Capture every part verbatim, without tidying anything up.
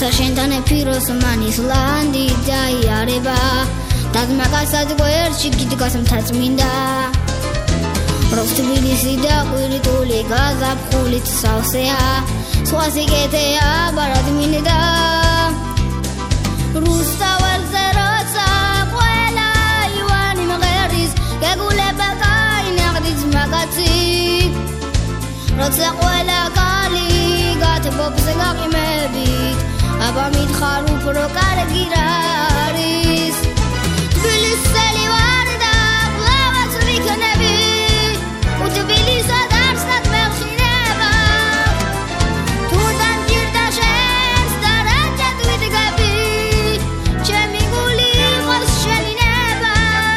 როცა შენთან ეფიროს მანის ლანდი დაიარება დაგმაკასად გვერდში გიდგას მთაწმინდა როს თბილისი და ყვირიტული გაზაფხულით სავსეა სხვა სიკეთეა ბარად მინდა რუსთაველზე როცა ყველა ივანი მღერის გეგულება კაი ნაღდის მაგაცი როცა ყველა კალი გათბობს გაყიმებით აბა მითხარ უფრო კარგი რა არის თბილისელი ვარ და კლავაც ვიქნები უთბილისად არსად მეხინება თუ დამჭირდა შენს და რაჭად ვიდგები ჩემი გული იყოს შენი ნება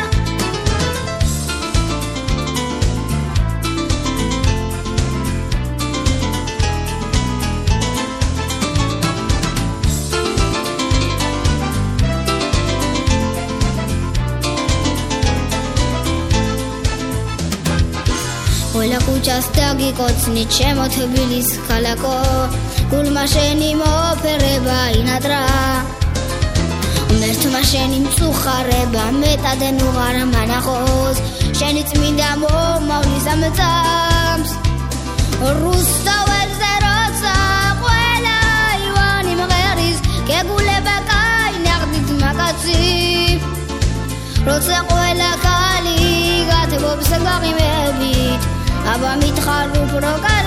ყველა კუჭას დაგიკოცნი ჩემო თბილის ქალაქო გულმა შენი მოფერება ინატრა მერთმა შენი მწუხარება მეტადენ უღარ მანახოს შენი წმინდა მომავლის ამწამს რუსთაველზე როცა ყველა ივანი მღერის გეგულება კაი ნაღდით მაგაცი როცა ყველა კალი გათბობს გაყიმებით აბა მითხარ უფრო